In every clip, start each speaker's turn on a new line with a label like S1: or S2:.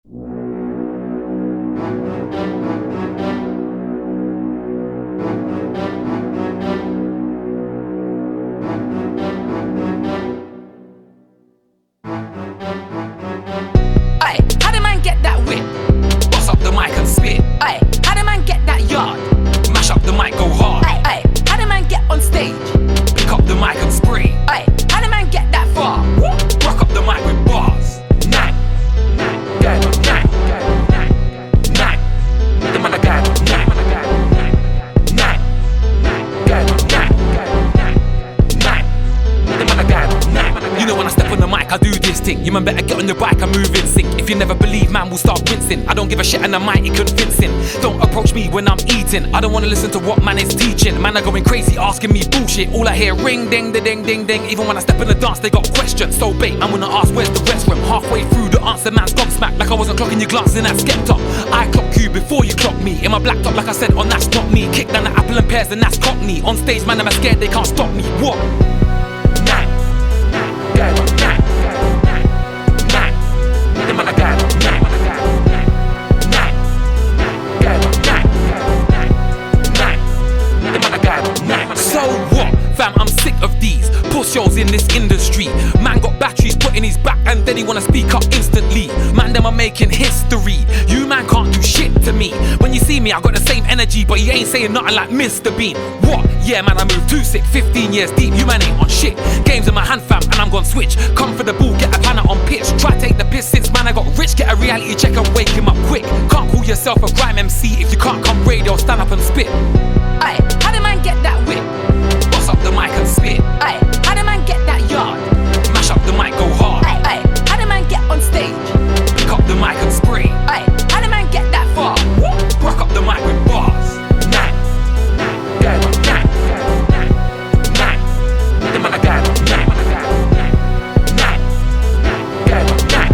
S1: Aye, how the man get that whip? Bust up the mic and spit. Aye, how the man get that yard? Mash up the mic, go hard. Aye, aye, how the man get on stage? Pick up the mic and spray. Aye, how the man get that far? Rock up the mic with bars. Nang, nang, nang, nang, nang. The man a guy, nang, nang, nang, nang. The man a guy, nang. You know when I step on the mic, I do this thing. You man better get on your bike and move in sync. If you never believe, man will start wincing. I don't give a shit and I'm mighty convincing. Don't approach me when I'm eating. I don't wanna listen to what man is teaching. Man are going crazy asking me bullshit. All I hear ring ding da ding ding ding. Even when I step in the dance they got questions. So bait, man wanna ask where's the restroom. Halfway through the answer man's gobsmacked. Like I wasn't clocking you glancing at Skepta. I clock you before you clock me. In my black top like I said on That's Not Me. Kick down the apple and pears and that's cockney. On stage man I'm scared they can't stop me. What? Nang, nang, nang, nang. The man a guy, nang, nang, nang, the man a guy, nang. So what? Fam, I'm sick of these push-shows in this industry. Man got batteries put in his back and then he wanna speak up instantly. Man, them are making history. You man can't do shit to me. When you see me, I got the same energy, but you ain't saying nothing like Mr. Bean. What? Yeah, man, I moved too sick, 15 years deep. You man ain't on shit. Games in my hand, fam, and I'm gon' switch. Come for the ball, get a panna on pitch. Try take the piss since man I got rich. Get a reality check and wake him up quick. Can't call yourself a grime MC if you can't come radio, stand up and spit. Aye, how the man get that whip? Bust up the mic and spit. Aye, how the man get that yard? Mash up the mic, go hard. Aye, aye, how the man get on stage? Pick up the mic and spray. Aye, how the man get that far? Rock up the mic with bars. Nang, nang, nang, nang, nang. The man a guy, nang, nang, nang, nang,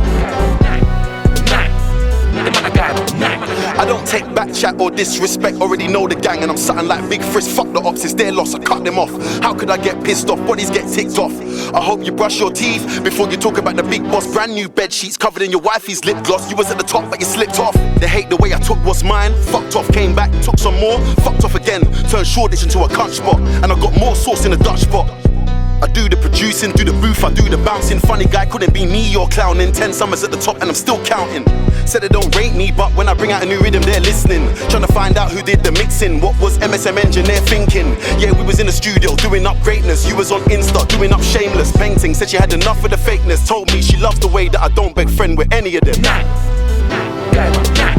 S1: nang. The man a guy, nang.
S2: I don't take back chat or disrespect, already know the gang and I'm something like Big Frisk. Fuck the ops, it's their loss, I cut them off. How could I get pissed off, bodies get ticked off? I hope you brush your teeth before you talk about the big boss. Brand new bed sheets covered in your wifey's lip gloss. You was at the top but you slipped off. They hate the way I took what's mine. Fucked off, came back, took some more. Fucked off again, turned Shoreditch into a cunt spot. And I got more sauce in the Dutch pot. I do the producing, do the booth, I do the bouncing. Funny guy, couldn't be me or clowning. 10 summers at the top and I'm still counting. Said they don't rate me, but when I bring out a new rhythm, they're listening. Trying to find out who did the mixing. What was MSM Engineer thinking? Yeah, we was in the studio doing up greatness. You was on Insta doing up shameless painting. Said she had enough of the fakeness. Told me she loves the way that I don't beg friend with any of them.
S1: Nang, nang, nang.